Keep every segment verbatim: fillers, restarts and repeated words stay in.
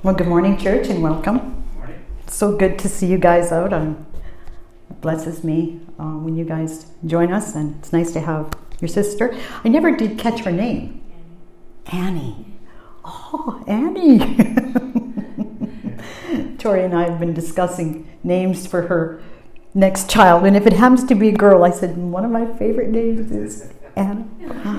Well, good morning, church, and welcome. Good morning. It's so good to see you guys out. Um, it blesses me uh, when you guys join us, and it's nice to have your sister. I never did catch her name. Annie. Annie. Oh, Annie. Tori and I have been discussing names for her next child, and if it happens to be a girl, I said, one of my favorite names is Anna.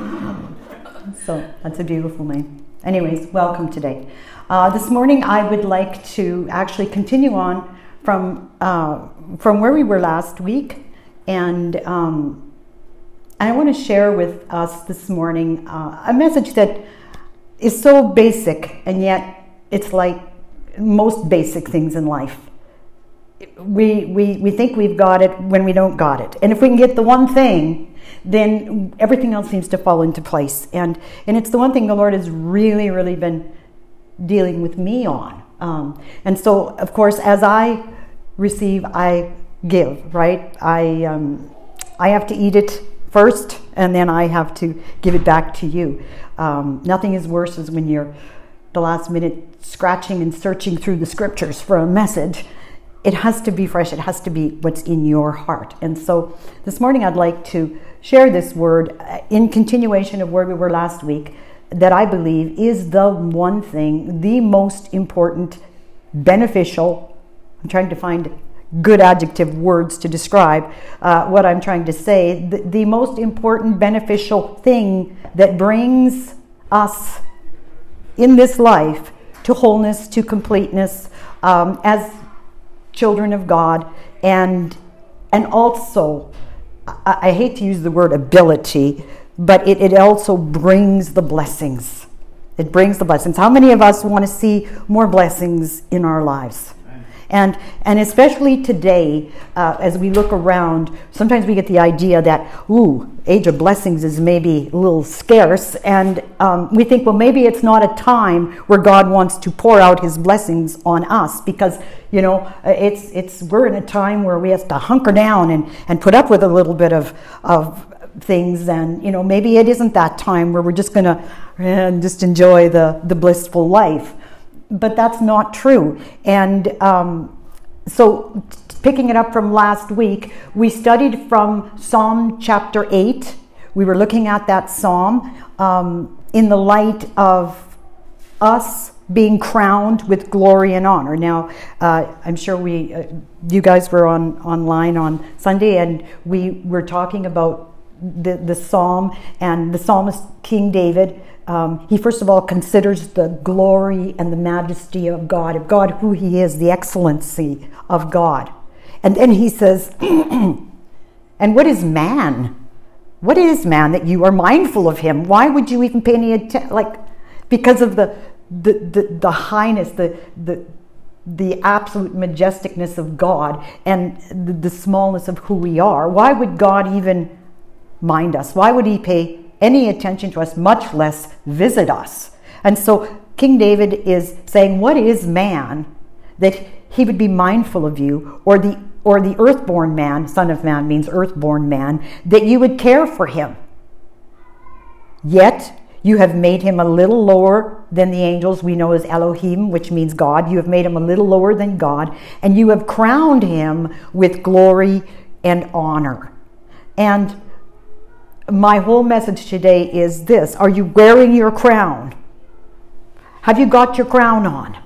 So that's a beautiful name. Anyways, welcome today. Uh, this morning I would like to actually continue on from uh, from where we were last week, and um, I want to share with us this morning uh, a message that is so basic, and yet it's like most basic things in life. We, we, we think we've got it when we don't got it. And if we can get the one thing, then everything else seems to fall into place. And, and it's the one thing the Lord has really, really been dealing with me on. Um, and so, of course, as I receive, I give, right? I, um, I have to eat it first, and then I have to give it back to you. Um, nothing is worse as when you're the last minute scratching and searching through the scriptures for a message. It has to be fresh. It has to be what's in your heart. And so this morning I'd like to share this word in continuation of where we were last week, that I believe is the one thing, the most important, beneficial, I'm trying to find good adjective words to describe uh, what I'm trying to say, the, the most important beneficial thing that brings us in this life to wholeness, to completeness, um, as children of God, and and also, I, I hate to use the word ability, but it, it also brings the blessings. It brings the blessings. How many of us want to see more blessings in our lives? And and especially today, uh, as we look around, sometimes we get the idea that, ooh, age of blessings is maybe a little scarce, and um, we think, well, maybe it's not a time where God wants to pour out His blessings on us, because, you know, it's it's we're in a time where we have to hunker down and, and put up with a little bit of of things, and, you know, maybe it isn't that time where we're just going to uh, just enjoy the, the blissful life. But that's not true. And um, so picking it up from last week, we studied from Psalm chapter eight. We were looking at that psalm um, in the light of us being crowned with glory and honor. Now, uh, I'm sure we, uh, you guys were on online on Sunday, and we were talking about the, the psalm, and the psalmist King David. Um, he first of all considers the glory and the majesty of God, of God who He is, the excellency of God. And then he says, and what is man? What is man that you are mindful of him? Why would you even pay any attention? Like, because of the the, the, the highness, the, the, the absolute majesticness of God, and the, the smallness of who we are. Why would God even mind us? Why would He pay any attention to us, much less visit us? And so King David is saying, what is man that he would be mindful of you, or the or the earthborn man, son of man means earthborn man, that you would care for him? Yet you have made him a little lower than the angels. We know as Elohim, which means God. You have made him a little lower than God, and you have crowned him with glory and honor. And my whole message today is this: are you wearing your crown? Have you got your crown on?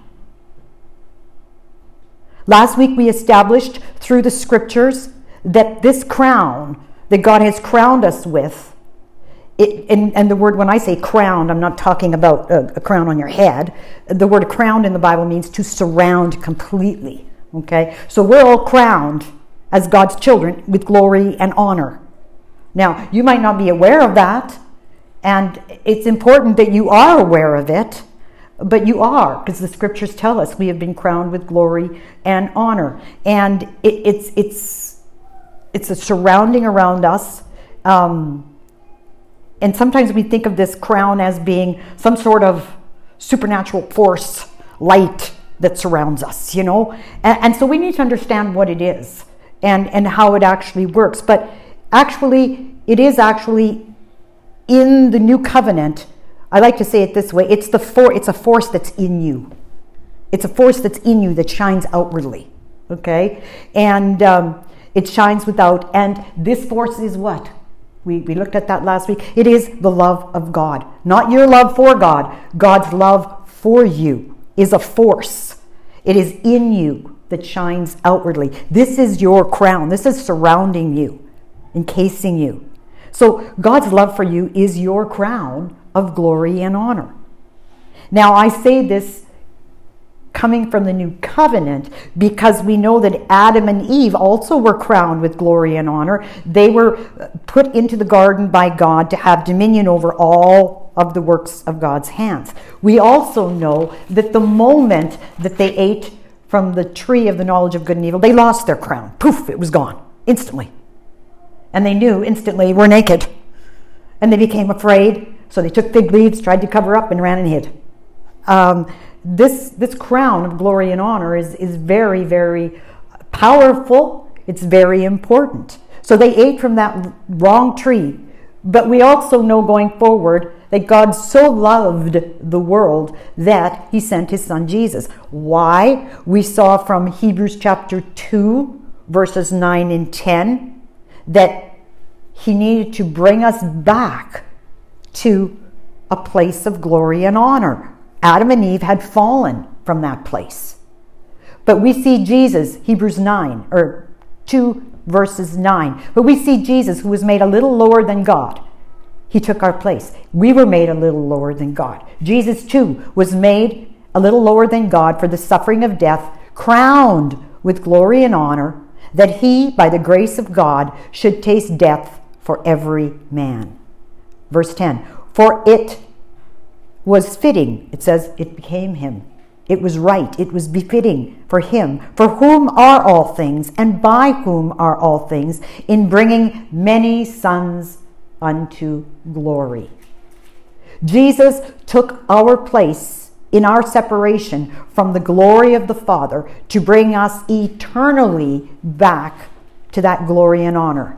Last week we established through the scriptures that this crown that God has crowned us with, it, and, and the word, when I say crowned, I'm not talking about a, a crown on your head. The word crowned in the Bible means to surround completely. Okay? So we're all crowned as God's children with glory and honor. Now, you might not be aware of that, and it's important that you are aware of it, but you are, because the scriptures tell us we have been crowned with glory and honor. And it, it's it's it's a surrounding around us. Um, and sometimes we think of this crown as being some sort of supernatural force, light that surrounds us, you know. And, and so we need to understand what it is and, and how it actually works. But actually, it is actually in the new covenant. I like to say it this way: it's the for it's a force that's in you. It's a force that's in you that shines outwardly, okay? And um, it shines without. And this force is what? We, we looked at that last week. It is the love of God. Not your love for God. God's love for you is a force. It is in you that shines outwardly. This is your crown. This is surrounding you, encasing you. So God's love for you is your crown of glory and honor. Now I say this coming from the new covenant because we know that Adam and Eve also were crowned with glory and honor. They were put into the garden by God to have dominion over all of the works of God's hands. We also know that the moment that they ate from the tree of the knowledge of good and evil, they lost their crown. Poof, it was gone instantly. And they knew instantly we're naked. And they became afraid, so they took fig leaves, tried to cover up, and ran and hid. Um, This this crown of glory and honor is, is very, very powerful. It's very important. So they ate from that wrong tree. But we also know going forward that God so loved the world that he sent his son Jesus. Why? We saw from Hebrews chapter two, verses nine and ten, that he needed to bring us back to a place of glory and honor. Adam and Eve had fallen from that place. But we see Jesus, Hebrews nine, or two verses nine. But we see Jesus, who was made a little lower than God. He took our place. We were made a little lower than God. Jesus too was made a little lower than God for the suffering of death, crowned with glory and honor, that he, by the grace of God, should taste death for every man. Verse ten, for it was fitting, it says, it became him. It was right, it was befitting for him, for whom are all things, and by whom are all things, in bringing many sons unto glory. Jesus took our place in our separation from the glory of the Father to bring us eternally back to that glory and honor.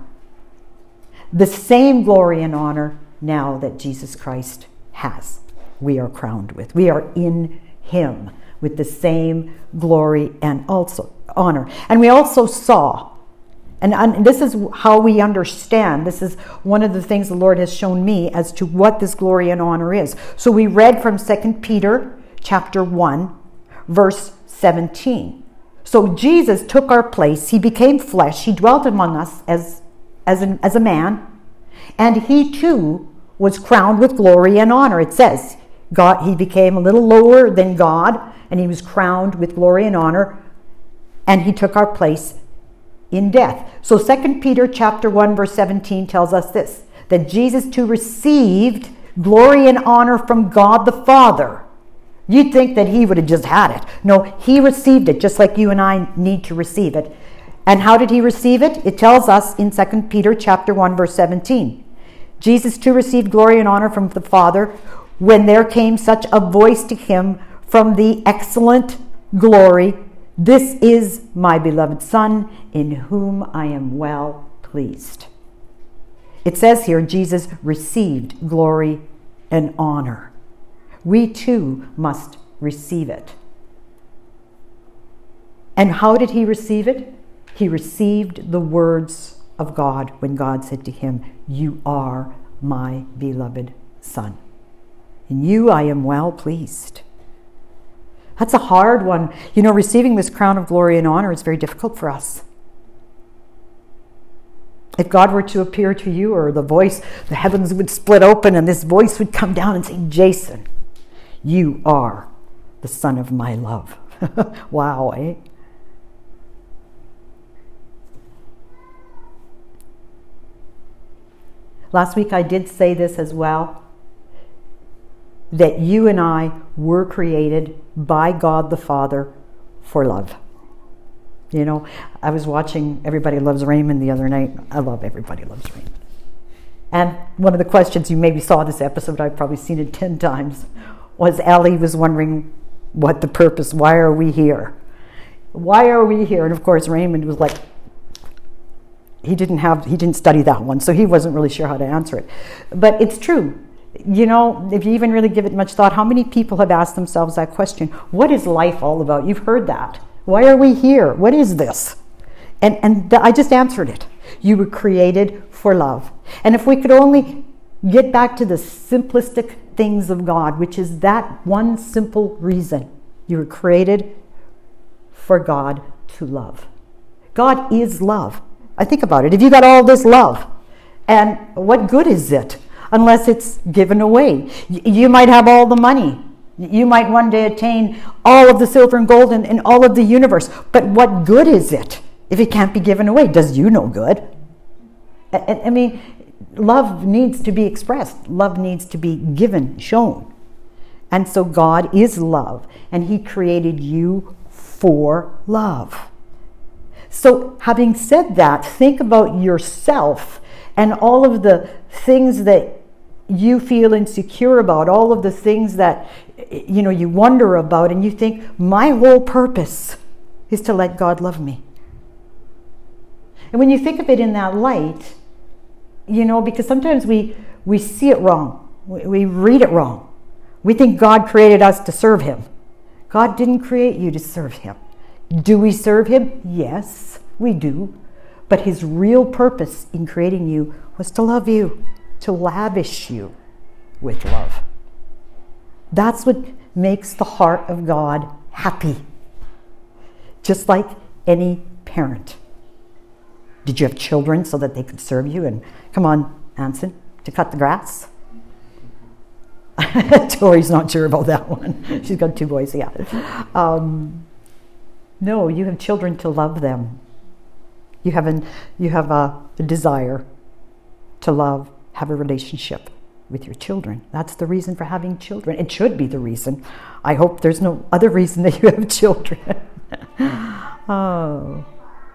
The same glory and honor now that Jesus Christ has. We are crowned with. We are in him with the same glory and also honor. And we also saw, and, and this is how we understand, this is one of the things the Lord has shown me as to what this glory and honor is. So we read from Second Peter chapter one, verse seventeen. So Jesus took our place. He became flesh. He dwelt among us as, as, an, as a man. And he too was crowned with glory and honor. It says, God, he became a little lower than God, and he was crowned with glory and honor, and he took our place in death. So Second Peter chapter one, verse seventeen tells us this, that Jesus too received glory and honor from God the Father. You'd think that he would have just had it. No, he received it just like you and I need to receive it. And how did he receive it? It tells us in Second Peter chapter one, verse seventeen. Jesus too received glory and honor from the Father when there came such a voice to him from the excellent glory, this is my beloved Son, in whom I am well pleased. It says here, Jesus received glory and honor. We too must receive it. And how did he receive it? He received the words of God when God said to him, you are my beloved Son. In you I am well pleased. That's a hard one. You know, receiving this crown of glory and honor is very difficult for us. If God were to appear to you, or the voice, the heavens would split open and this voice would come down and say, Jason, you are the son of my love. Wow, eh? Last week I did say this as well, that you and I were created by God the Father for love. You know, I was watching Everybody Loves Raymond the other night. I love Everybody Loves Raymond. And one of the questions, you maybe saw this episode, I've probably seen it ten times, was Ellie was wondering what the purpose, why are we here? Why are we here? And of course Raymond was like, he didn't have, he didn't study that one, so he wasn't really sure how to answer it. But it's true. You know, if you even really give it much thought, how many people have asked themselves that question? What is life all about? You've heard that. Why are we here? What is this? And, and I just answered it. You were created for love. And if we could only get back to the simplistic things of God, which is that one simple reason. You were created for God to love. God is love. I think about it. If you got all this love, and what good is it unless it's given away? You might have all the money. You might one day attain all of the silver and gold in, in all of the universe. But what good is it if it can't be given away? Does you no good? I, I mean, love needs to be expressed. Love needs to be given, shown. And so God is love, and He created you for love. So having said that, think about yourself and all of the things that you feel insecure about, all of the things that you know you wonder about, and you think, my whole purpose is to let God love me. And when you think of it in that light, you know, because sometimes we, we see it wrong. We, we read it wrong. We think God created us to serve Him. God didn't create you to serve Him. Do we serve Him? Yes, we do. But His real purpose in creating you was to love you, to lavish you with love. That's what makes the heart of God happy. Just like any parent. Did you have children so that they could serve you? And come on, Anson, to cut the grass? Tori's not sure about that one. She's got two boys, yeah. Um, no, you have children to love them. You have, an, you have a, a desire to love, have a relationship with your children. That's the reason for having children. It should be the reason. I hope there's no other reason that you have children. Oh.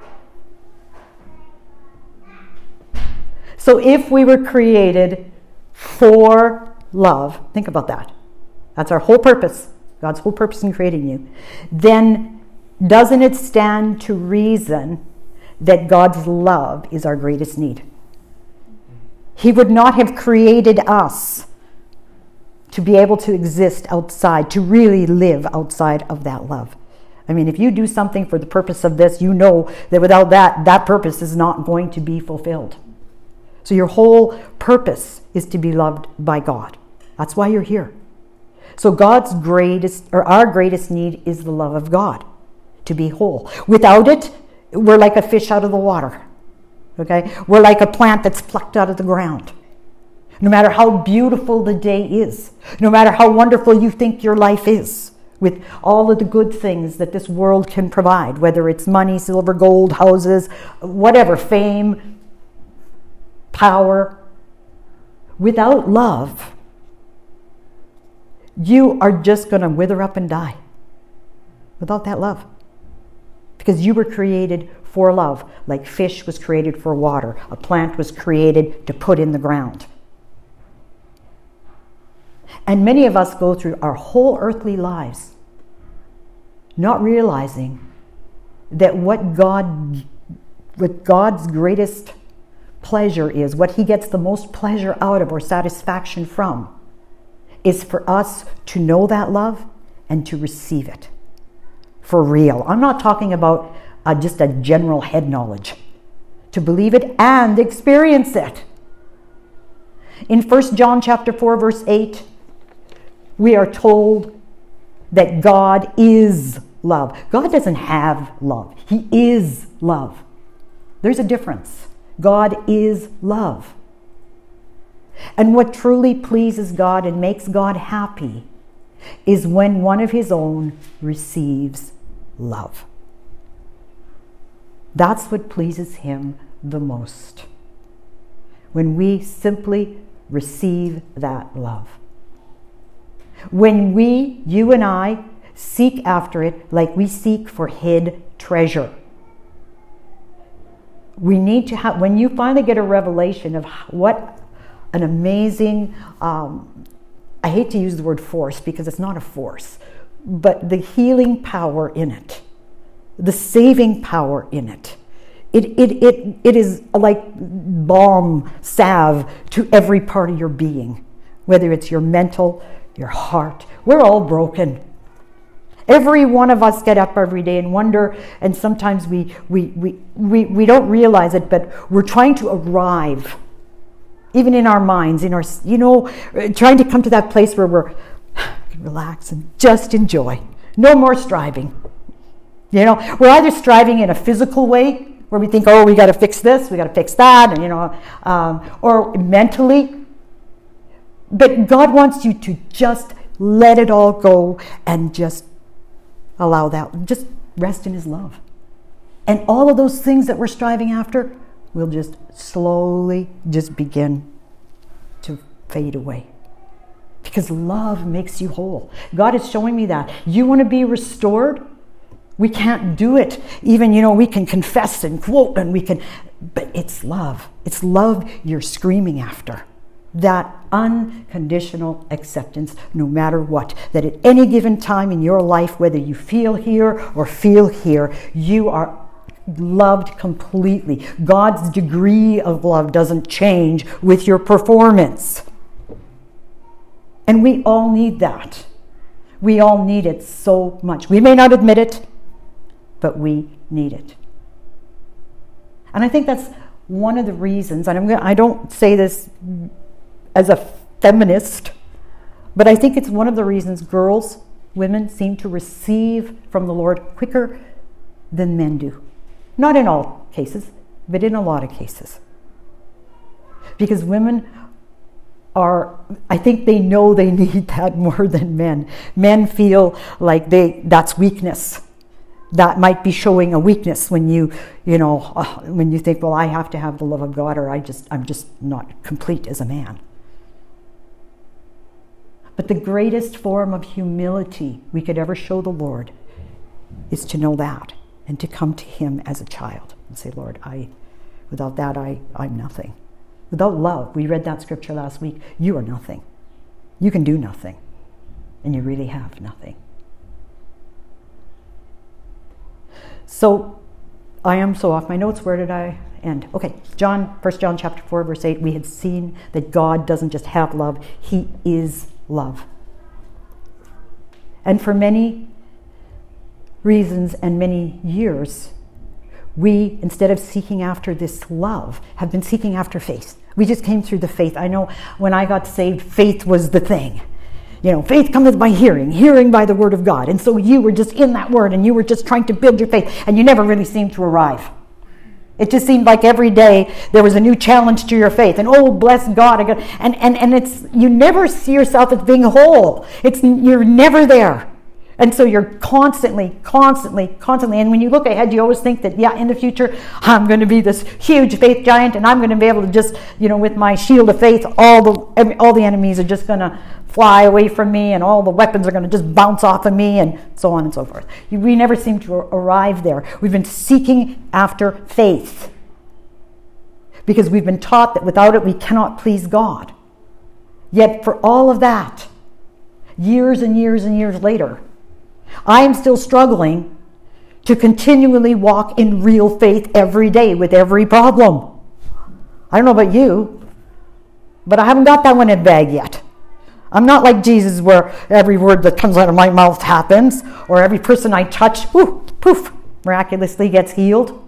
So if we were created for love, think about that. That's our whole purpose, God's whole purpose in creating you. Then doesn't it stand to reason that God's love is our greatest need? He would not have created us to be able to exist outside, to really live outside of that love. I mean, if you do something for the purpose of this, you know that without that, that purpose is not going to be fulfilled. So your whole purpose is to be loved by God. That's why you're here. So God's greatest, or our greatest need is the love of God, to be whole. Without it, we're like a fish out of the water. Okay? We're like a plant that's plucked out of the ground. No matter how beautiful the day is, no matter how wonderful you think your life is, with all of the good things that this world can provide, whether it's money, silver, gold, houses, whatever, fame, power, without love, you are just going to wither up and die. Without that love. Because you were created for love, like fish was created for water. A plant was created to put in the ground. And many of us go through our whole earthly lives not realizing that what God, what God's greatest pleasure is, what He gets the most pleasure out of or satisfaction from, is for us to know that love and to receive it. For real. I'm not talking about uh, just a general head knowledge. To believe it and experience it. In First John chapter four, verse eight, we are told that God is love. God doesn't have love. He is love. There's a difference. God is love. And what truly pleases God and makes God happy is when one of His own receives love. That's what pleases Him the most. When we simply receive that love. When we, you and I, seek after it like we seek for hid treasure. We need to have, when you finally get a revelation of what an amazing, um, I hate to use the word force because it's not a force, but the healing power in it, the saving power in it. It, it, it, it is like balm salve to every part of your being. whether it's your mental, your heart. We're all broken. Every one of us get up every day and wonder, and sometimes we we we we, we don't realize it, but we're trying to arrive, even in our minds, in our, you know, trying to come to that place where we're relax and just enjoy. No more striving. You know, we're either striving in a physical way, where we think, oh, we got to fix this, we got to fix that, and you know, um, or mentally. But God wants you to just let it all go and just allow that, just rest in His love. And all of those things that we're striving after will just slowly just begin to fade away. Because love makes you whole. God is showing me that. You want to be restored? We can't do it. Even, you know, we can confess and quote and we can, but it's love. It's love you're screaming after. That unconditional acceptance, no matter what. That at any given time in your life, whether you feel here or feel here, you are loved completely. God's degree of love doesn't change with your performance. And we all need that. We all need it so much. We may not admit it, but we need it. And I think that's one of the reasons, and I'm gonna, I don't say this as a feminist, but I think it's one of the reasons girls, women seem to receive from the Lord quicker than men do. Not in all cases, but in a lot of cases. Because women are, I think they know they need that more than men. Men feel like they that's weakness. That might be showing a weakness when you, you know, uh, when you think, well, I have to have the love of God, or I just, I'm just not complete as a man. But the greatest form of humility we could ever show the Lord is to know that and to come to Him as a child and say, Lord, I, without that, I, I'm nothing. Without love, we read that scripture last week, you are nothing. You can do nothing, and you really have nothing. So, I am so off my notes. Where did I end? Okay, John, First John chapter four, verse eight, we had seen that God doesn't just have love, He is love. And for many reasons and many years, we, instead of seeking after this love, have been seeking after faith. We just came through the faith. I know when I got saved, faith was the thing. You know, faith cometh by hearing, hearing by the word of God. And so you were just in that word and you were just trying to build your faith, and you never really seemed to arrive. It just seemed like every day there was a new challenge to your faith. And oh, bless God. I got, and, and, and it's, you never see yourself as being whole. It's, you're never there. And so you're constantly, constantly, constantly. And when you look ahead, you always think that, yeah, in the future, I'm going to be this huge faith giant, and I'm going to be able to just, you know, with my shield of faith, all the every, all the enemies are just going to fly away from me, and all the weapons are going to just bounce off of me, and so on and so forth. We never seem to arrive there. We've been seeking after faith because we've been taught that without it, we cannot please God. Yet for all of that, years and years and years later, I am still struggling to continually walk in real faith every day with every problem. I don't know about you, but I haven't got that one in bag yet. I'm not like Jesus, where every word that comes out of my mouth happens, or every person I touch, ooh, poof, miraculously gets healed.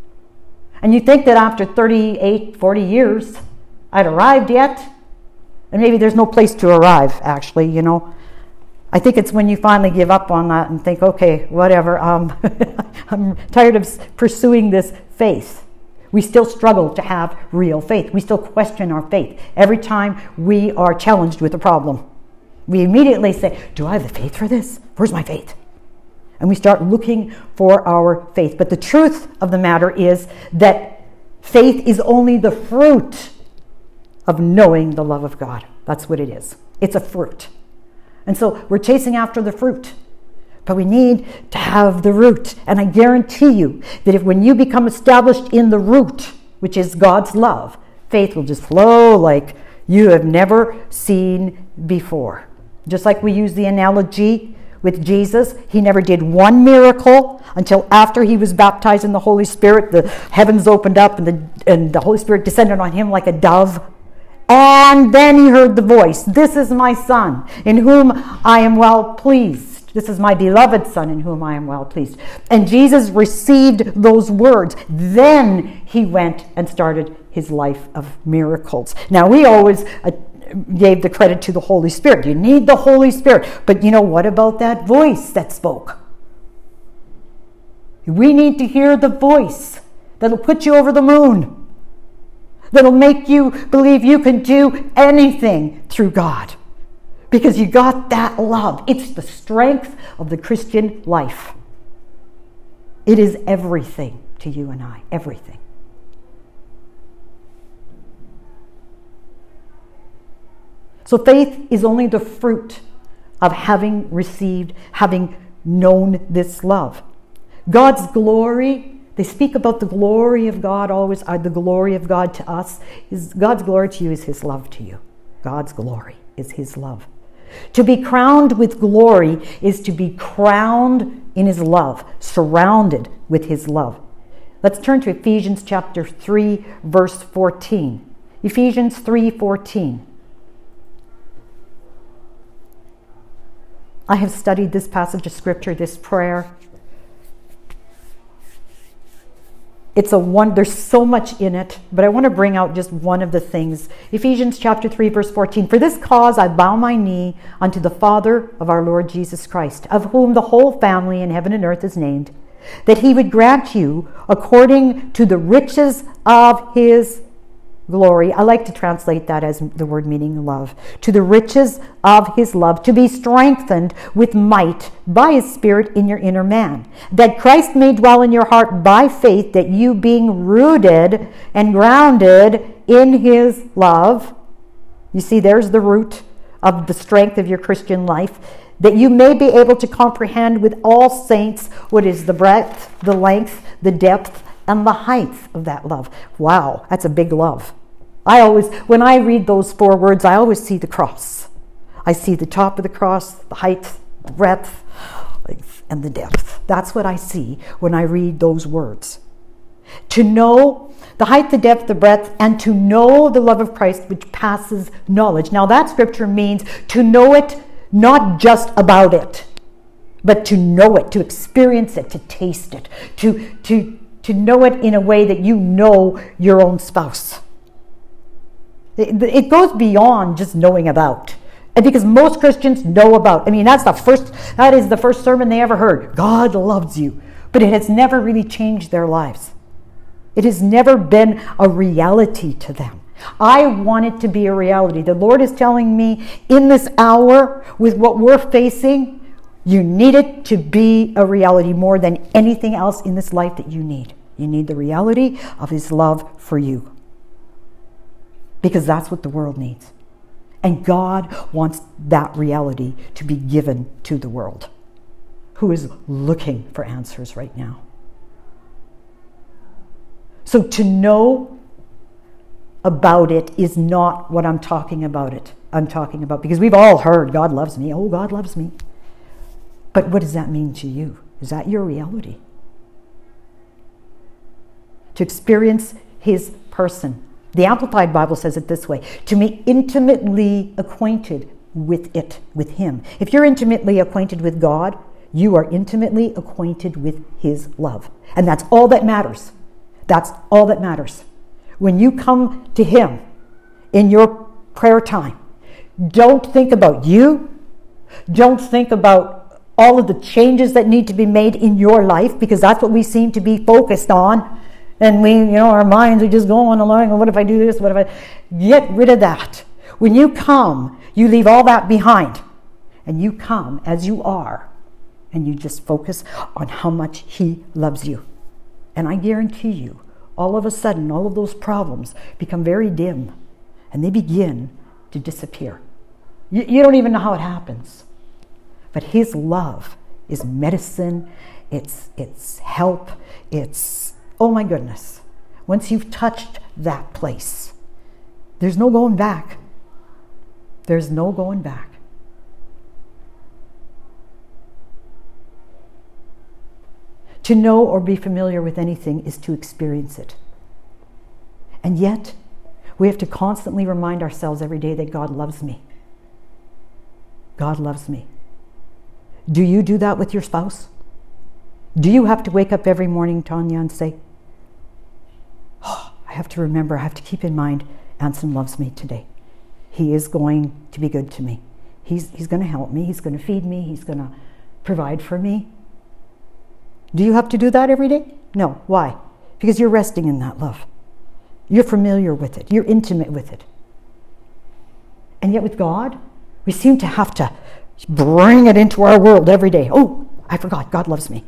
And you think that after thirty-eight, forty years, I'd arrived yet? And maybe there's no place to arrive, actually, you know. I think it's when you finally give up on that and think, okay, whatever, um, I'm tired of pursuing this faith. We still struggle to have real faith. We still question our faith. Every time we are challenged with a problem, we immediately say, do I have the faith for this? Where's my faith? And we start looking for our faith. But the truth of the matter is that faith is only the fruit of knowing the love of God. That's what it is. It's a fruit. And so we're chasing after the fruit, but we need to have the root. And I guarantee you that if when you become established in the root, which is God's love, faith will just flow like you have never seen before. Just like we use the analogy with Jesus, he never did one miracle until after he was baptized in the Holy Spirit. The heavens opened up and the, and the Holy Spirit descended on him like a dove. And then he heard the voice, "This is my son, in whom I am well pleased. This is my beloved son, in whom I am well pleased." And Jesus received those words. Then he went and started his life of miracles. Now, we always uh, gave the credit to the Holy Spirit. You need the Holy Spirit. But you know, what about that voice that spoke? We need to hear the voice that'll put you over the moon, that'll make you believe you can do anything through God, because you got that love. It's the strength of the Christian life. It is everything to you and I, everything. So faith is only the fruit of having received, having known this love. God's glory, they speak about the glory of God always, uh, the glory of God to us. Is God's glory to you is his love to you. God's glory is his love. To be crowned with glory is to be crowned in his love, surrounded with his love. Let's turn to Ephesians chapter three, verse fourteen. Ephesians three fourteen. I have studied this passage of scripture, this prayer. It's a one, there's so much in it, but I want to bring out just one of the things. Ephesians chapter three, verse fourteen. "For this cause I bow my knee unto the Father of our Lord Jesus Christ, of whom the whole family in heaven and earth is named, that he would grant you, according to the riches of his glory." I like to translate that as the word meaning love. "To the riches of his love, to be strengthened with might by his Spirit in your inner man, that Christ may dwell in your heart by faith, that you, being rooted and grounded in his love," you see, there's the root of the strength of your Christian life, "that you may be able to comprehend with all saints what is the breadth, the length, the depth, and the height of that love." Wow, that's a big love. I always, when I read those four words, I always see the cross. I see the top of the cross, the height, the breadth, and the depth. That's what I see when I read those words. To know the height, the depth, the breadth, and to know the love of Christ, which passes knowledge. Now that scripture means to know it, not just about it, but to know it, to experience it, to taste it, to, to, to know it in a way that you know your own spouse. It, it goes beyond just knowing about. And because most Christians know about. I mean, that's the first, that is the first sermon they ever heard. God loves you. But it has never really changed their lives. It has never been a reality to them. I want it to be a reality. The Lord is telling me in this hour, with what we're facing, you need it to be a reality more than anything else in this life that you need. You need the reality of his love for you. Because that's what the world needs. And God wants that reality to be given to the world, who is looking for answers right now. So to know about it is not what I'm talking about it. I'm talking about, because we've all heard God loves me. Oh, God loves me. But what does that mean to you? Is that your reality? To experience his person. The Amplified Bible says it this way: to be intimately acquainted with it, with him. If you're intimately acquainted with God, you are intimately acquainted with his love. And that's all that matters. That's all that matters. When you come to him in your prayer time, don't think about you. Don't think about all of the changes that need to be made in your life, because that's what we seem to be focused on. And we, you know, our minds are just going along. What if I do this? What if I... Get rid of that. When you come, you leave all that behind. And you come as you are. And you just focus on how much he loves you. And I guarantee you, all of a sudden, all of those problems become very dim. And they begin to disappear. You, you don't even know how it happens. But his love is medicine. It's, it's help. It's... Oh my goodness. Once you've touched that place, there's no going back. There's no going back. To know or be familiar with anything is to experience it. And yet, We have to constantly remind ourselves every day that God loves me. God loves me. Do you do that with your spouse? Do you have to wake up every morning, Tanya, and say, oh, I have to remember, I have to keep in mind, Anson loves me today. He is going to be good to me. He's, he's going to help me. He's going to feed me. He's going to provide for me. Do you have to do that every day? No. Why? Because you're resting in that love. You're familiar with it. You're intimate with it. And yet with God, we seem to have to bring it into our world every day. Oh, I forgot. God loves me.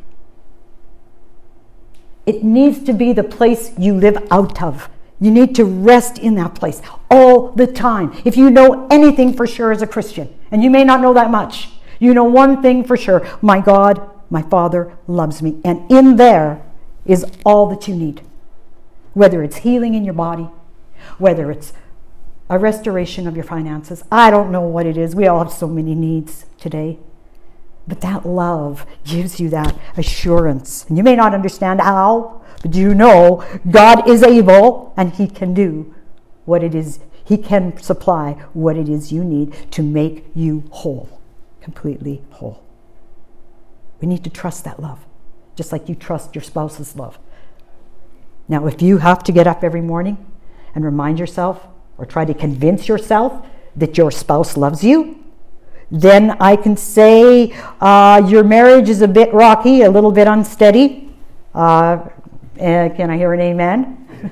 It needs to be the place you live out of. You need to rest in that place all the time. If you know anything for sure as a Christian, and you may not know that much, you know one thing for sure. My God, my Father loves me. And in there is all that you need. Whether it's healing in your body, whether it's a restoration of your finances. I don't know what it is. We all have so many needs today. But that love gives you that assurance. And you may not understand how, but you know God is able and He can do what it is. He can supply what it is you need to make you whole, completely whole. We need to trust that love, just like you trust your spouse's love. Now, if you have to get up every morning and remind yourself or try to convince yourself that your spouse loves you, then I can say uh, your marriage is a bit rocky, a little bit unsteady. Uh, can I hear an amen?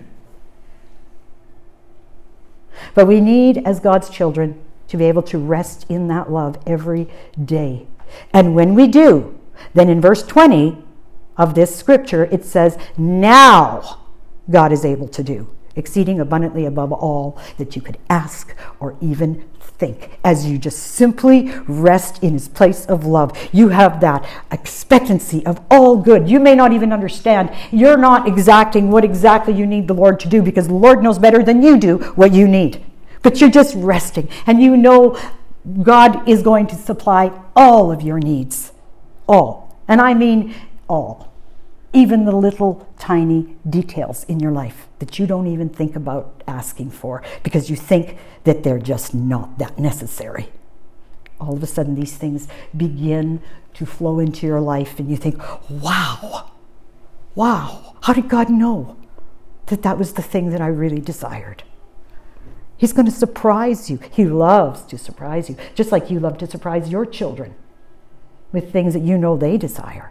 But we need, as God's children, to be able to rest in that love every day. And when we do, then in verse twenty of this scripture, it says, now God is able to do exceeding abundantly above all that you could ask or even think. As you just simply rest in His place of love, you have that expectancy of all good. You may not even understand. You're not exacting what exactly you need the Lord to do, because the Lord knows better than you do what you need. But you're just resting, and you know God is going to supply all of your needs. All. And I mean all. Even the little tiny details in your life that you don't even think about asking for because you think that they're just not that necessary. All of a sudden these things begin to flow into your life and you think, wow, wow, how did God know that that was the thing that I really desired? He's going to surprise you. He loves to surprise you, just like you love to surprise your children with things that you know they desire.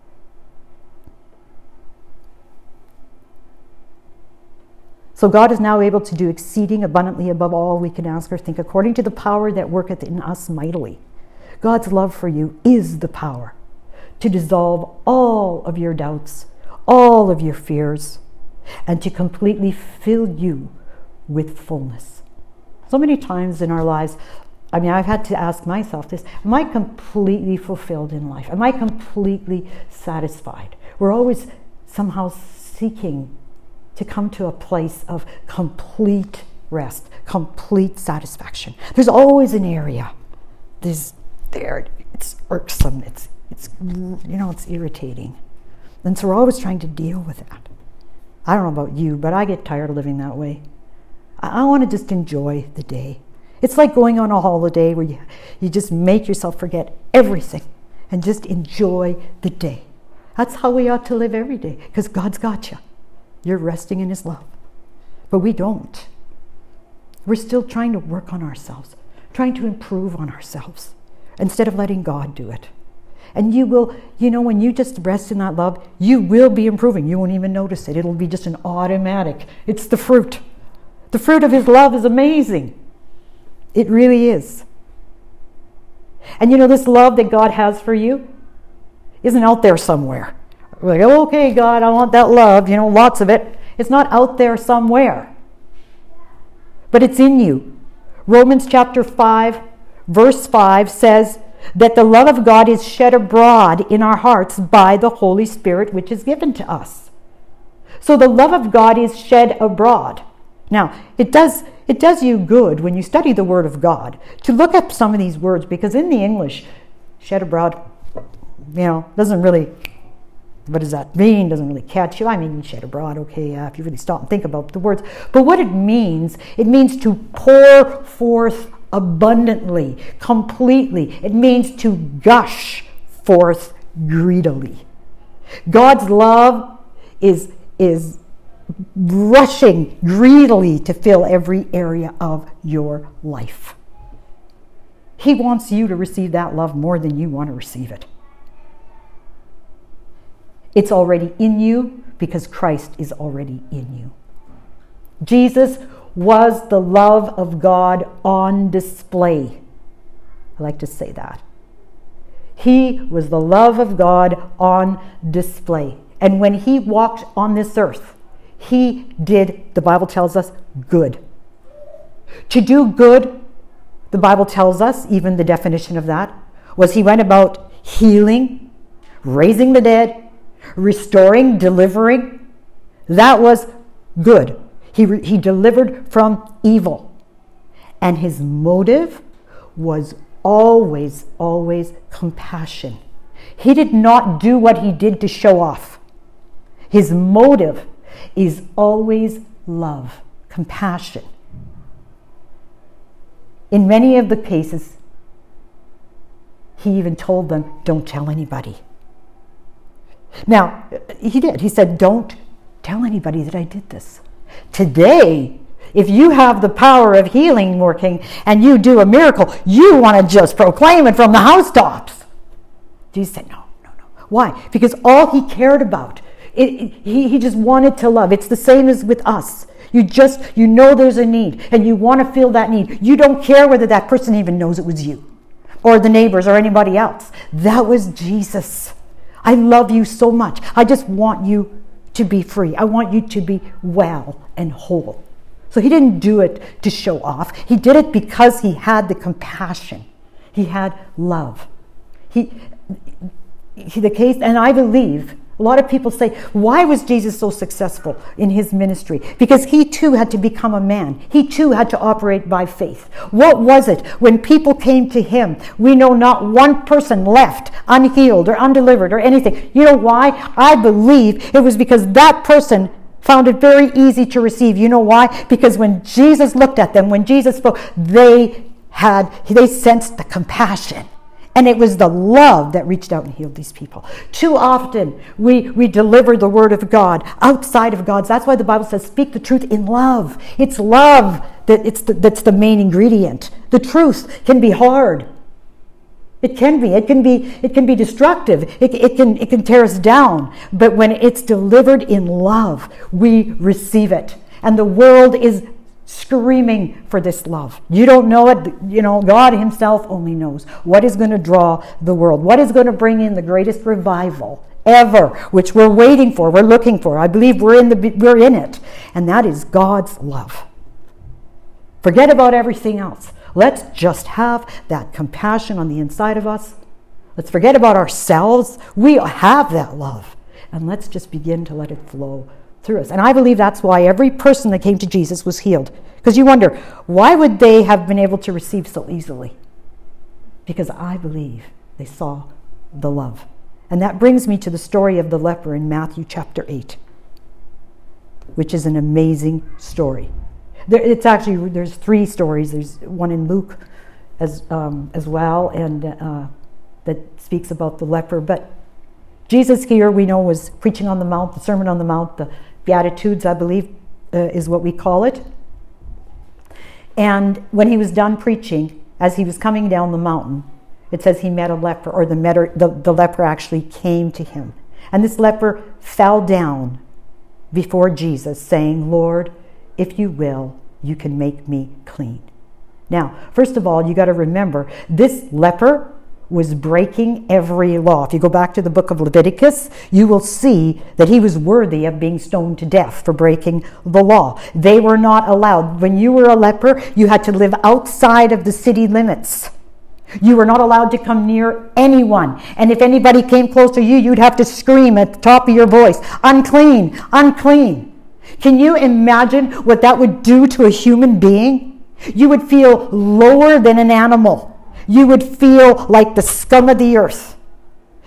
So God is now able to do exceeding abundantly above all we can ask or think, according to the power that worketh in us mightily. God's love for you is the power to dissolve all of your doubts, all of your fears, and to completely fill you with fullness. So many times in our lives, I mean, I've had to ask myself this, am I completely fulfilled in life? Am I completely satisfied? We're always somehow seeking to come to a place of complete rest, complete satisfaction. There's always an area. There's there. It's irksome. It's it's you know it's irritating, and so we're always trying to deal with that. I don't know about you, but I get tired of living that way. I, I want to just enjoy the day. It's like going on a holiday where you you just make yourself forget everything and just enjoy the day. That's how we ought to live every day, because God's got you. You're resting in His love. But we don't. We're still trying to work on ourselves, trying to improve on ourselves, instead of letting God do it. And you will, you know, when you just rest in that love, you will be improving. You won't even notice it. It'll be just an automatic. It's the fruit. The fruit of His love is amazing. It really is. And you know, this love that God has for you isn't out there somewhere. We're like, okay, God, I want that love, you know, lots of it. It's not out there somewhere, but it's in you. Romans chapter five, verse five says that the love of God is shed abroad in our hearts by the Holy Spirit, which is given to us. So the love of God is shed abroad. Now, it does, it does you good when you study the Word of God to look up some of these words, because in the English, shed abroad, you know, doesn't really What does that mean? Doesn't really catch you. I mean, shed abroad, okay, yeah, if you really stop and think about the words. But what it means, it means to pour forth abundantly, completely. It means to gush forth greedily. God's love is, is rushing greedily to fill every area of your life. He wants you to receive that love more than you want to receive it. It's already in you because Christ is already in you. Jesus was the love of God on display. I like to say that. He was the love of God on display. And when he walked on this earth, he did, the Bible tells us, good. To do good, the Bible tells us, even the definition of that, was he went about healing, raising the dead, restoring, delivering. That was good. He, re- he delivered from evil. And his motive was always, always compassion. He did not do what he did to show off. His motive is always love, compassion. In many of the cases, he even told them, don't tell anybody. Now, he did. He said, don't tell anybody that I did this. Today, if you have the power of healing working and you do a miracle, you want to just proclaim it from the housetops. Jesus said, no, no, no. Why? Because all he cared about, it, it, he, he just wanted to love. It's the same as with us. You just, you know there's a need and you want to fill that need. You don't care whether that person even knows it was you or the neighbors or anybody else. That was Jesus. I love you so much. I just want you to be free. I want you to be well and whole. So he didn't do it to show off. He did it because he had the compassion. He had love. He, he the case, and I believe, a lot of people say, why was Jesus so successful in his ministry? Because he too had to become a man. He too had to operate by faith. What was it when people came to him? We know not one person left unhealed or undelivered or anything. You know why? I believe it was because that person found it very easy to receive. You know why? Because when Jesus looked at them, when Jesus spoke, they had, they sensed the compassion. And it was the love that reached out and healed these people. Too often we, we deliver the word of God outside of God's. That's why the Bible says, speak the truth in love. It's love that it's the, that's the main ingredient. The truth can be hard. It can be. It can be. It can be destructive. It, it can. It can tear us down. But when it's delivered in love, we receive it, and the world is screaming for this love. You don't know it. You know, God himself only knows what is going to draw the world, what is going to bring in the greatest revival ever, which we're waiting for, we're looking for. I believe we're in the we're in it, and that is God's love. Forget about everything else. Let's just have that compassion on the inside of us. Let's forget about ourselves. We have that love, and let's just begin to let it flow through us. And I believe that's why every person that came to Jesus was healed. Because you wonder, why would they have been able to receive so easily? Because I believe they saw the love. And that brings me to the story of the leper in Matthew chapter eight, which is an amazing story. There, it's actually, there's three stories. There's one in Luke as um, as well, and uh, that speaks about the leper. But Jesus here, we know, was preaching on the Mount, the Sermon on the Mount, the Beatitudes, I believe, uh, is what we call it. And when he was done preaching, as he was coming down the mountain, it says he met a leper, or the, meter, the, the leper actually came to him. And this leper fell down before Jesus, saying, Lord, if you will, you can make me clean. Now, first of all, you got to remember, this leper was breaking every law. If you go back to the book of Leviticus, you will see that he was worthy of being stoned to death for breaking the law. They were not allowed. When you were a leper, you had to live outside of the city limits. You were not allowed to come near anyone. And if anybody came close to you, you'd have to scream at the top of your voice, unclean, unclean. Can you imagine what that would do to a human being? You would feel lower than an animal. You would feel like the scum of the earth.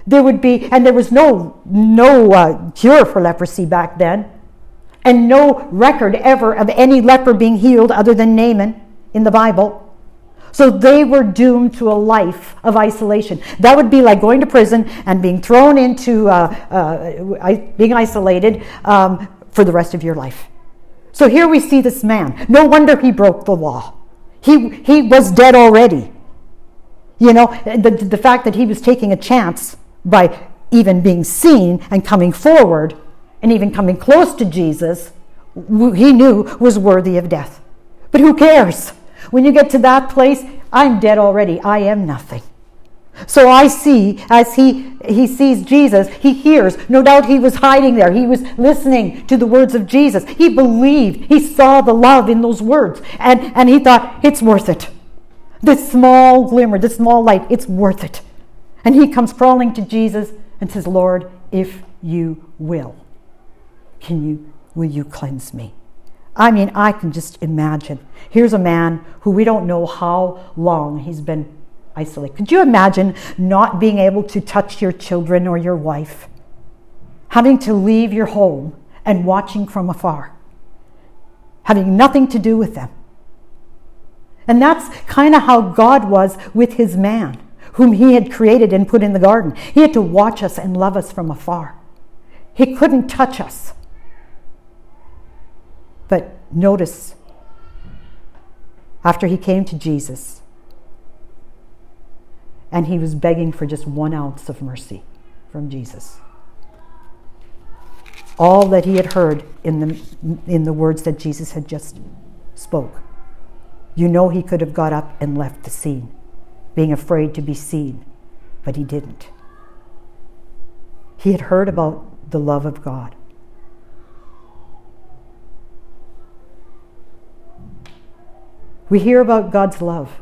there would be, and there was no, no uh, cure for leprosy back then, and no record ever of any leper being healed other than Naaman in the Bible. So they were doomed to a life of isolation. That would be like going to prison and being thrown into, uh, uh, being isolated um, for the rest of your life. So here we see this man. No wonder he broke the law. He, he was dead already. You know, the, the fact that he was taking a chance by even being seen and coming forward and even coming close to Jesus, he knew was worthy of death. But who cares? When you get to that place, I'm dead already. I am nothing. So I see, as he, he sees Jesus, he hears. No doubt he was hiding there. He was listening to the words of Jesus. He believed. He saw the love in those words. And, and he thought, it's worth it. This small glimmer, this small light, it's worth it. And he comes crawling to Jesus and says, Lord, if you will, can you, will you cleanse me? I mean, I can just imagine. Here's a man who we don't know how long he's been isolated. Could you imagine not being able to touch your children or your wife? Having to leave your home and watching from afar. Having nothing to do with them. And that's kind of how God was with his man, whom he had created and put in the garden. He had to watch us and love us from afar. He couldn't touch us. But notice, after he came to Jesus, and he was begging for just one ounce of mercy from Jesus. All that he had heard in the, in the words that Jesus had just spoke. You know, he could have got up and left the scene, being afraid to be seen, but he didn't. He had heard about the love of God. We hear about God's love.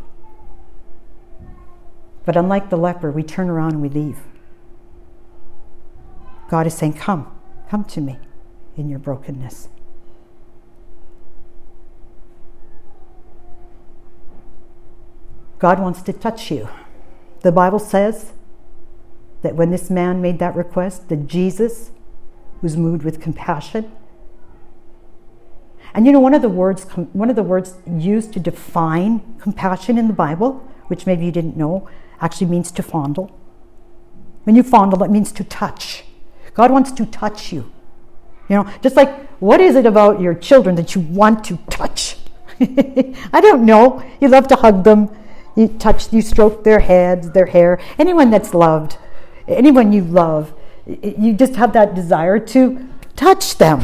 But unlike the leper, we turn around and we leave. God is saying, come, come to me in your brokenness. God wants to touch you. The Bible says that when this man made that request, that Jesus was moved with compassion. And you know, one of the words, one of the words used to define compassion in the Bible, which maybe you didn't know, actually means to fondle. When you fondle, it means to touch. God wants to touch you. You know, just like, what is it about your children that you want to touch? I don't know. You love to hug them. You touch, you stroke their heads, their hair. Anyone that's loved, anyone you love, you just have that desire to touch them.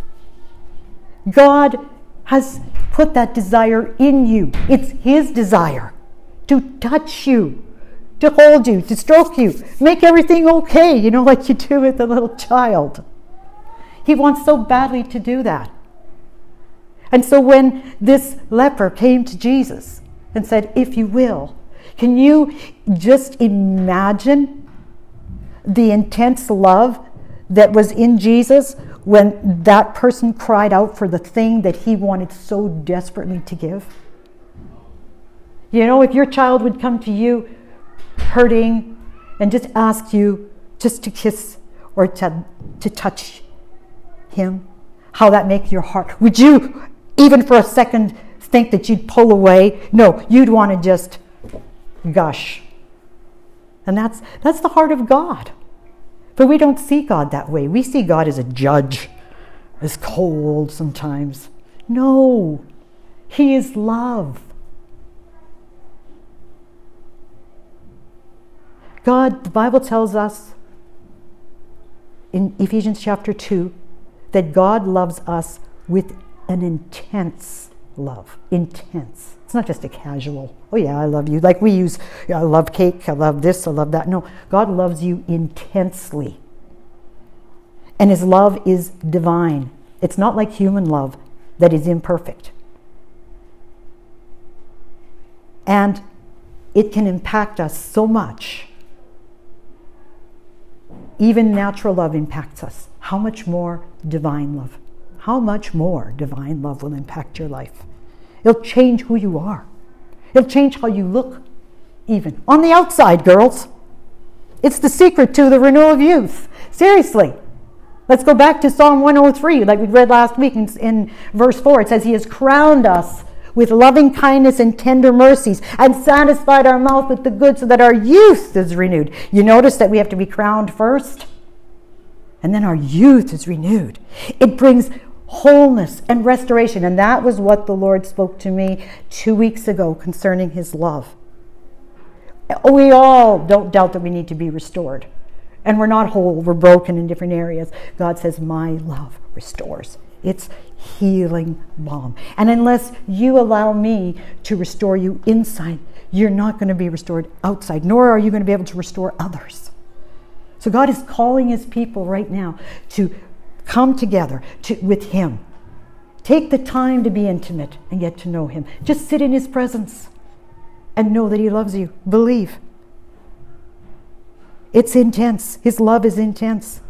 God has put that desire in you. It's his desire to touch you, to hold you, to stroke you, make everything okay, you know, like you do with a little child. He wants so badly to do that. And so when this leper came to Jesus and said, if you will, can you just imagine the intense love that was in Jesus when that person cried out for the thing that he wanted so desperately to give? You know, if your child would come to you hurting and just ask you just to kiss or to, to touch him, how that makes your heart, would you even for a second think that you'd pull away? No, you'd want to just gush. And that's that's the heart of God. But we don't see God that way. We see God as a judge, as cold sometimes. No, he is love. God, the Bible tells us in Ephesians chapter two that God loves us with an intense love. Intense. It's not just a casual, oh yeah, I love you. Like we use, I love cake, I love this, I love that. No, God loves you intensely. And his love is divine. It's not like human love that is imperfect. And it can impact us so much. Even natural love impacts us. How much more divine love? How much more divine love will impact your life? It'll change who you are. It'll change how you look, even. On the outside, girls. It's the secret to the renewal of youth. Seriously. Let's go back to Psalm one oh three, like we read last week in, in verse four. It says, He has crowned us with loving kindness and tender mercies, and satisfied our mouth with the good, so that our youth is renewed. You notice that we have to be crowned first, and then our youth is renewed. It brings wholeness and restoration, and that was what the Lord spoke to me two weeks ago concerning His love. We all don't doubt that we need to be restored, and we're not whole, we're broken in different areas. God says, my love restores. It's healing balm. And unless you allow me to restore you inside, you're not going to be restored outside, nor are you going to be able to restore others. So God is calling His people right now to come together to, with Him. Take the time to be intimate and get to know Him. Just sit in His presence and know that He loves you. Believe. It's intense. His love is intense.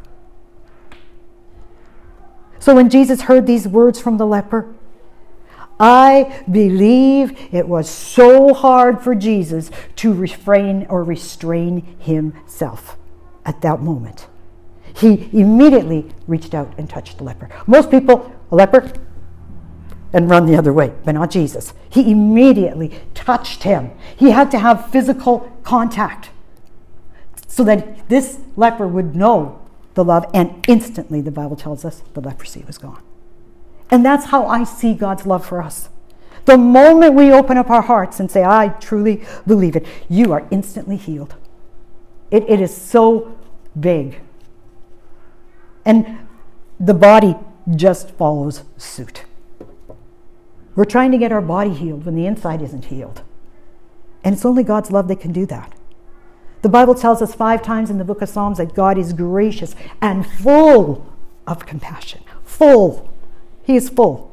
So when Jesus heard these words from the leper, I believe it was so hard for Jesus to refrain or restrain Himself at that moment. He immediately reached out and touched the leper. Most people, a leper, and run the other way, but not Jesus. He immediately touched him. He had to have physical contact so that this leper would know the love, and instantly, the Bible tells us, the leprosy was gone. And that's how I see God's love for us. The moment we open up our hearts and say, I truly believe it, you are instantly healed. It, it is so big. And the body just follows suit. We're trying to get our body healed when the inside isn't healed. And it's only God's love that can do that. The Bible tells us five times in the book of Psalms that God is gracious and full of compassion. Full. He is full.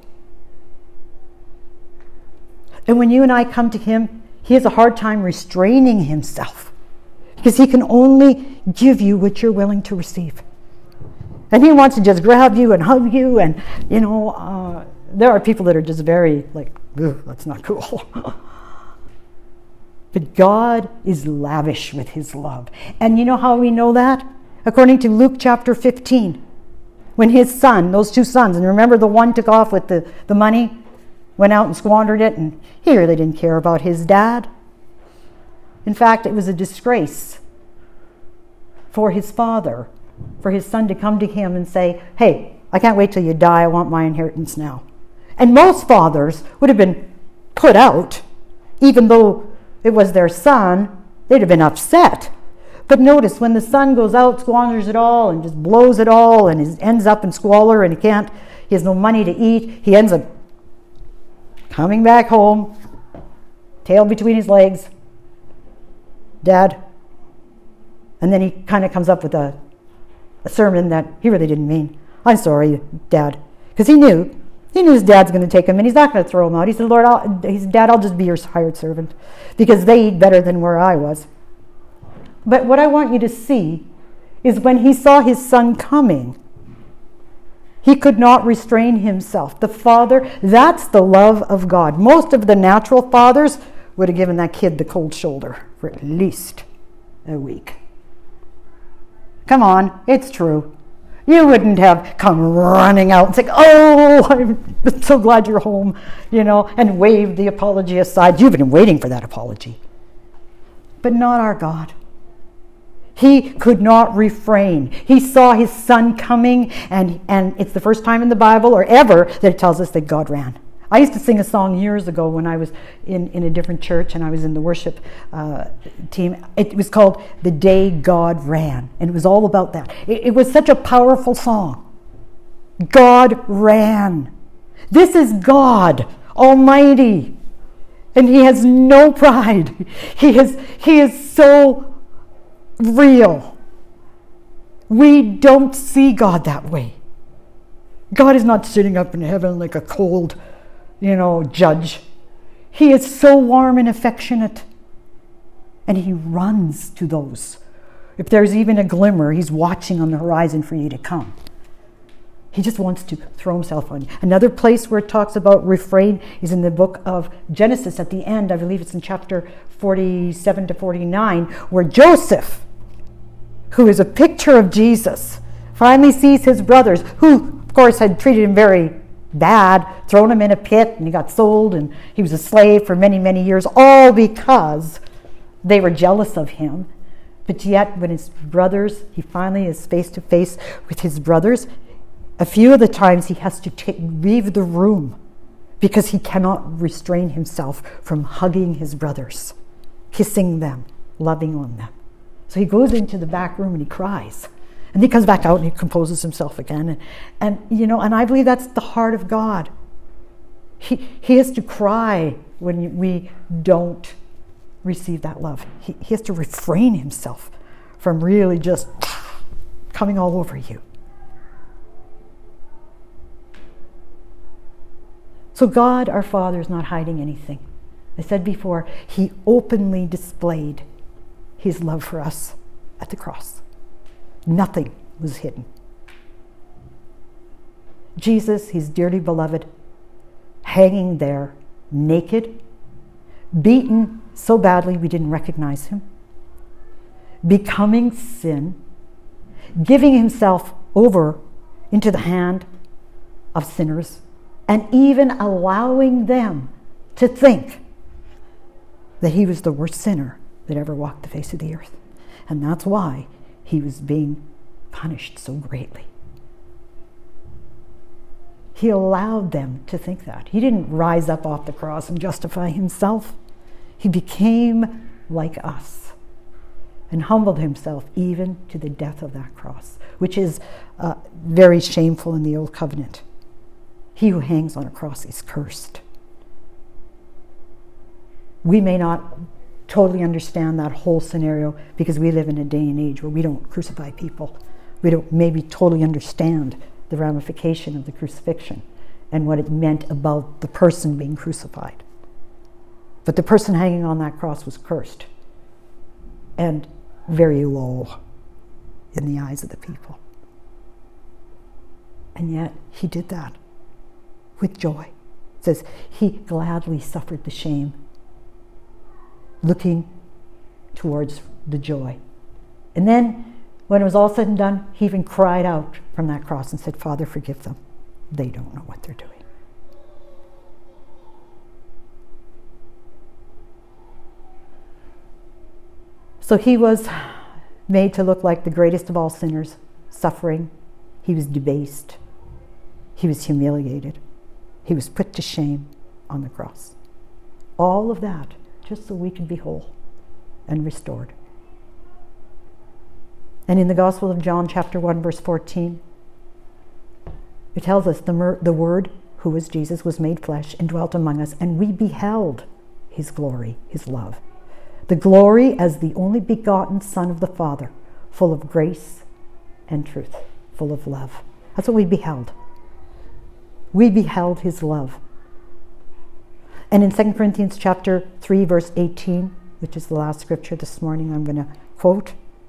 And when you and I come to Him, He has a hard time restraining Himself, because He can only give you what you're willing to receive. And He wants to just grab you and hug you, and, you know, uh, there are people that are just very like, ugh, that's not cool. But God is lavish with His love. And you know how we know that? According to Luke chapter fifteen. When his son, those two sons, and remember the one took off with the, the money, went out and squandered it, and he really didn't care about his dad. In fact, it was a disgrace for his father, for his son to come to him and say, hey, I can't wait till you die, I want my inheritance now. And most fathers would have been put out, even though it was their son, they'd have been upset. But notice, when the son goes out, squanders it all, and just blows it all, and is, ends up in squalor, and he can't, he has no money to eat, he ends up coming back home, tail between his legs, Dad. And then he kind of comes up with a, a sermon that he really didn't mean. I'm sorry, Dad. Because he knew, he knew his dad's going to take him, and he's not going to throw him out. He said, Lord, I'll, he said, Dad, I'll just be your hired servant, because they eat better than where I was. But what I want you to see is when he saw his son coming, he could not restrain himself. The father, that's the love of God. Most of the natural fathers would have given that kid the cold shoulder for at least a week. Come on, it's true. You wouldn't have come running out and say, oh, I'm so glad you're home, you know, and waved the apology aside. You've been waiting for that apology. But not our God. He could not refrain. He saw his son coming, and, and it's the first time in the Bible or ever that it tells us that God ran. I used to sing a song years ago when I was in, in a different church and I was in the worship uh, team. It was called The Day God Ran, and it was all about that. It, it was such a powerful song. God ran. This is God Almighty, and He has no pride. He is, he is so real. We don't see God that way. God is not sitting up in heaven like a cold, you know, judge. He is so warm and affectionate. And He runs to those. If there's even a glimmer, He's watching on the horizon for you to come. He just wants to throw Himself on you. Another place where it talks about refrain is in the book of Genesis at the end. I believe it's in chapter forty-seven to forty-nine, where Joseph who is a picture of Jesus, finally sees his brothers, who, of course, had treated him very bad, thrown him in a pit, and he got sold, and he was a slave for many, many years, all because they were jealous of him. But yet, when his brothers, he finally is face to face with his brothers, a few of the times he has to take, leave the room because he cannot restrain himself from hugging his brothers, kissing them, loving on them. So he goes into the back room and he cries. And he comes back out and he composes himself again. And, and you know, and I believe that's the heart of God. He, he has to cry when we don't receive that love. He, he has to refrain himself from really just coming all over you. So God, our Father, is not hiding anything. I said before, he openly displayed his love for us at the cross. Nothing was hidden. Jesus, his dearly beloved, hanging there, naked, beaten so badly we didn't recognize him, becoming sin, giving himself over into the hand of sinners, and even allowing them to think that he was the worst sinner that ever walked the face of the earth. And that's why he was being punished so greatly. He allowed them to think that. He didn't rise up off the cross and justify himself. He became like us and humbled himself even to the death of that cross, which is uh, very shameful in the Old Covenant. He who hangs on a cross is cursed. We may not totally understand that whole scenario because we live in a day and age where we don't crucify people. We don't maybe totally understand the ramification of the crucifixion and what it meant about the person being crucified. But the person hanging on that cross was cursed and very low in the eyes of the people. And yet he did that with joy. It says he gladly suffered the shame, looking towards the joy. And then when it was all said and done, he even cried out from that cross and said, Father, forgive them. They don't know what they're doing. So he was made to look like the greatest of all sinners, suffering. He was debased. He was humiliated. He was put to shame on the cross. All of that just so we could be whole and restored. And in the Gospel of John, chapter one, verse fourteen, it tells us the, mer- the Word, who was Jesus, was made flesh and dwelt among us, and we beheld his glory, his love. The glory as the only begotten Son of the Father, full of grace and truth, full of love. That's what we beheld. We beheld his love. And in Second Corinthians chapter three, verse eighteen, which is the last scripture this morning I'm going to quote,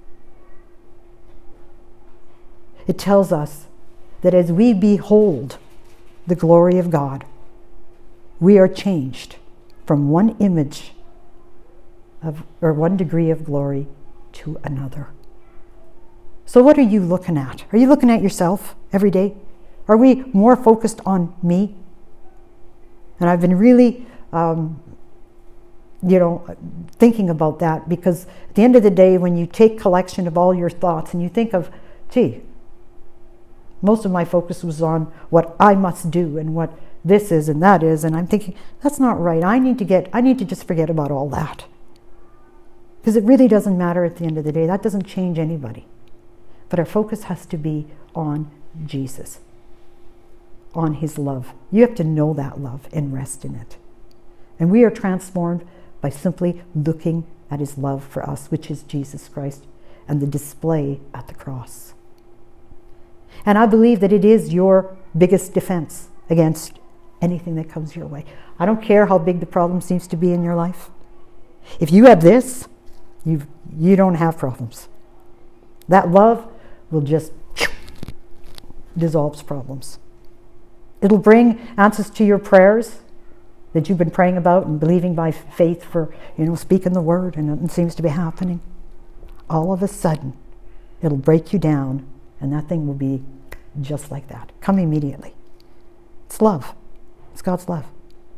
it tells us that as we behold the glory of God, we are changed from one image of, or one degree of glory to another. So what are you looking at? Are you looking at yourself every day? Are we more focused on me? And I've been really, um, you know, thinking about that, because at the end of the day, when you take collection of all your thoughts and you think of, gee, most of my focus was on what I must do and what this is and that is, and I'm thinking, that's not right. I need to get, I need to just forget about all that. Because it really doesn't matter at the end of the day. That doesn't change anybody. But our focus has to be on Jesus, on his love. You have to know that love and rest in it. And we are transformed by simply looking at his love for us, which is Jesus Christ, and the display at the cross. And I believe that it is your biggest defense against anything that comes your way. I don't care how big the problem seems to be in your life. If you have this, you you don't have problems. That love will just dissolve problems. It'll bring answers to your prayers that you've been praying about and believing by faith for, you know, speaking the word, and it seems to be happening. All of a sudden, It'll break you down, and that thing will be just like that. Come immediately. It's love. It's God's love.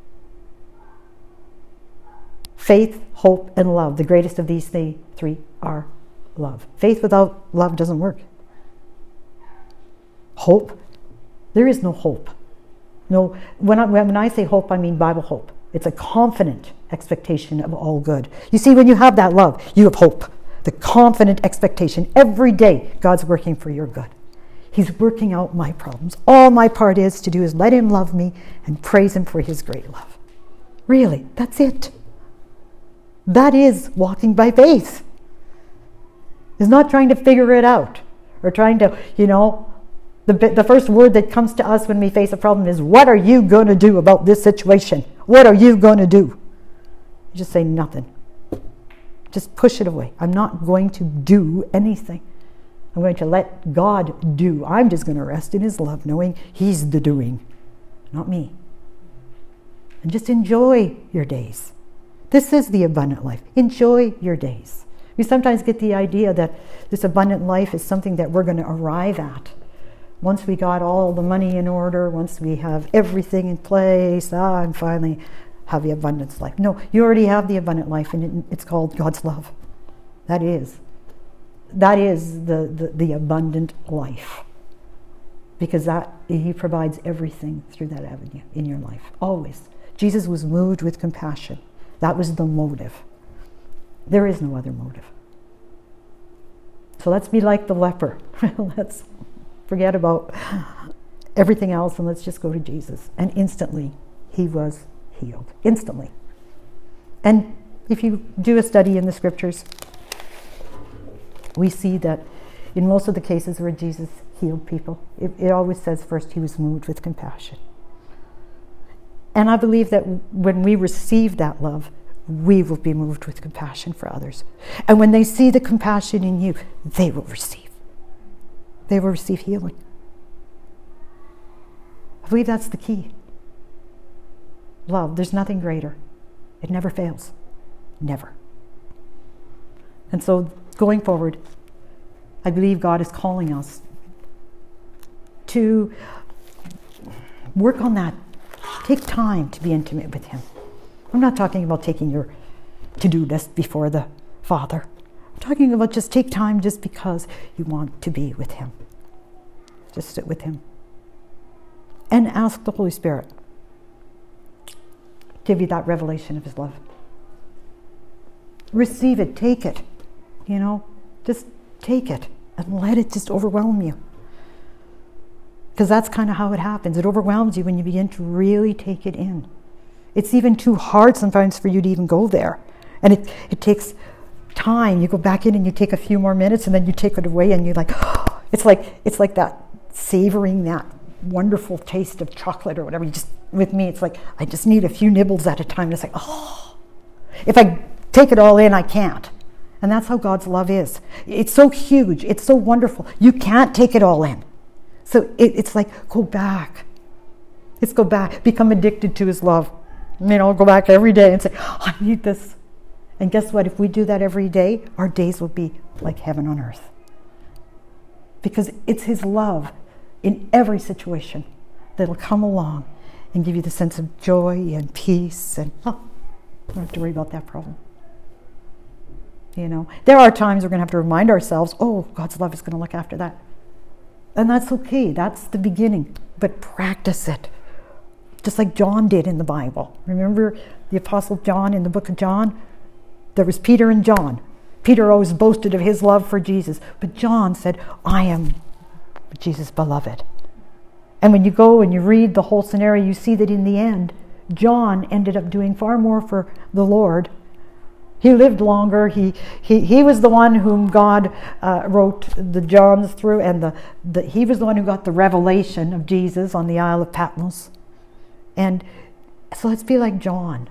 Faith, hope, and love. The greatest of these three are love. Faith without love doesn't work. Hope. There is no hope. No. When I, when I say hope, I mean Bible hope. It's a confident expectation of all good. You see, when you have that love, you have hope. The confident expectation. Every day, God's working for your good. He's working out my problems. All my part is to do is let him love me and praise him for his great love. Really, that's it. That is walking by faith. It's not trying to figure it out or trying to, you know, the, the first word that comes to us when we face a problem is, what are you going to do about this situation? What are you going to do? You just say nothing. Just push it away. I'm not going to do anything. I'm going to let God do. I'm just going to rest in his love, knowing he's the doing, not me. And just enjoy your days. This is the abundant life. Enjoy your days. We sometimes get the idea that this abundant life is something that we're going to arrive at. Once we got all the money in order, once we have everything in place, ah, I'm finally have the abundance life. No, you already have the abundant life, and it's called God's love. That is. That is the, the, the abundant life. Because that he provides everything through that avenue in your life. Always. Jesus was moved with compassion. That was the motive. There is no other motive. So let's be like the leper. Let's forget about everything else and let's just go to Jesus. And instantly, he was healed. Instantly. And if you do a study in the scriptures, we see that in most of the cases where Jesus healed people, it, it always says first he was moved with compassion. And I believe that when we receive that love, we will be moved with compassion for others. And when they see the compassion in you, they will receive. They will receive healing. I believe that's the key. Love, there's nothing greater. It never fails. Never. And so going forward, I believe God is calling us to work on that. Take time to be intimate with him. I'm not talking about taking your to-do list before the Father. I'm talking about just take time just because you want to be with him. Just sit with him. And ask the Holy Spirit to give you that revelation of his love. Receive it, take it. You know, just take it and let it just overwhelm you. Because that's kind of how it happens. It overwhelms you when you begin to really take it in. It's even too hard sometimes for you to even go there. And it, it takes time. You go back in and you take a few more minutes and then you take it away and you're like, oh, it's like it's like that savoring that wonderful taste of chocolate or whatever. You just with me, it's like I just need a few nibbles at a time. And it's like, oh, if I take it all in, I can't. And that's how God's love is. It's so huge. It's so wonderful. You can't take it all in. So it, it's like, go back. Let's go back. Become addicted to his love. You know, go back every day and say, oh, I need this. And guess what? If we do that every day, our days will be like heaven on earth. Because it's his love in every situation that'll come along and give you the sense of joy and peace. And, oh, I don't have to worry about that problem. You know, there are times we're going to have to remind ourselves, oh, God's love is going to look after that. And that's okay. That's the beginning. But practice it. Just like John did in the Bible. Remember the Apostle John in the book of John? There was Peter and John. Peter always boasted of his love for Jesus. But John said, I am Jesus' beloved. And when you go and you read the whole scenario, you see that in the end, John ended up doing far more for the Lord. He lived longer. He he he was the one whom God uh, wrote the Johns through, and the, the he was the one who got the revelation of Jesus on the Isle of Patmos. And so let's be like John.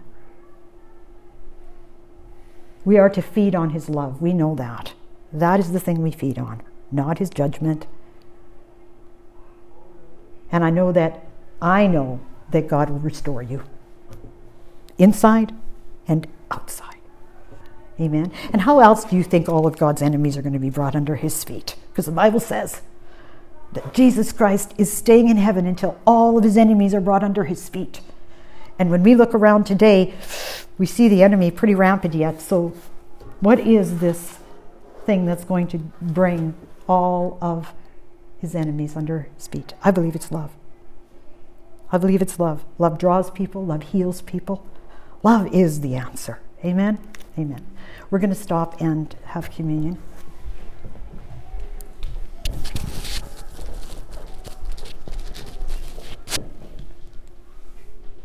We are to feed on his love. We know that. That is the thing we feed on, not his judgment. And I know that I know that God will restore you, inside and outside. Amen. And how else do you think all of God's enemies are going to be brought under his feet? Because the Bible says that Jesus Christ is staying in heaven until all of his enemies are brought under his feet. And when we look around today, we see the enemy pretty rampant yet. So what is this thing that's going to bring all of his enemies under his feet? I believe it's love. I believe it's love. Love draws people. Love heals people. Love is the answer. Amen? Amen. We're going to stop and have communion.